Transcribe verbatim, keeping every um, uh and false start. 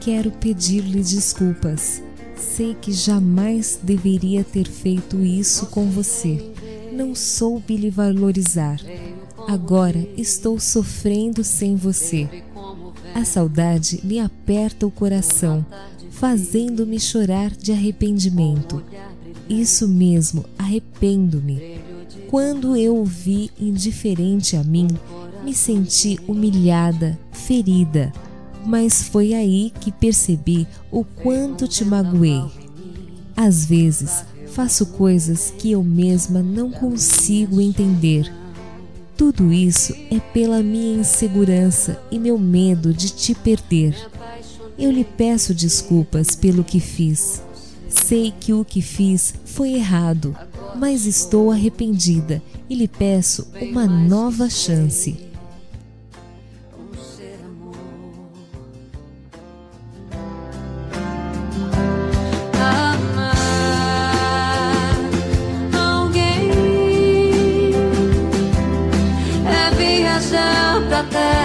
quero pedir-lhe desculpas. Sei que jamais deveria ter feito isso com você. Não soube lhe valorizar. Agora estou sofrendo sem você. A saudade me aperta o coração, fazendo-me chorar de arrependimento. Isso mesmo, arrependo-me. Quando eu o vi indiferente a mim, me senti humilhada, ferida. Mas foi aí que percebi o quanto te magoei. Às vezes, faço coisas que eu mesma não consigo entender. Tudo isso é pela minha insegurança e meu medo de te perder. Eu lhe peço desculpas pelo que fiz. Sei que o que fiz foi errado, mas estou arrependida e lhe peço uma nova chance. Pra terra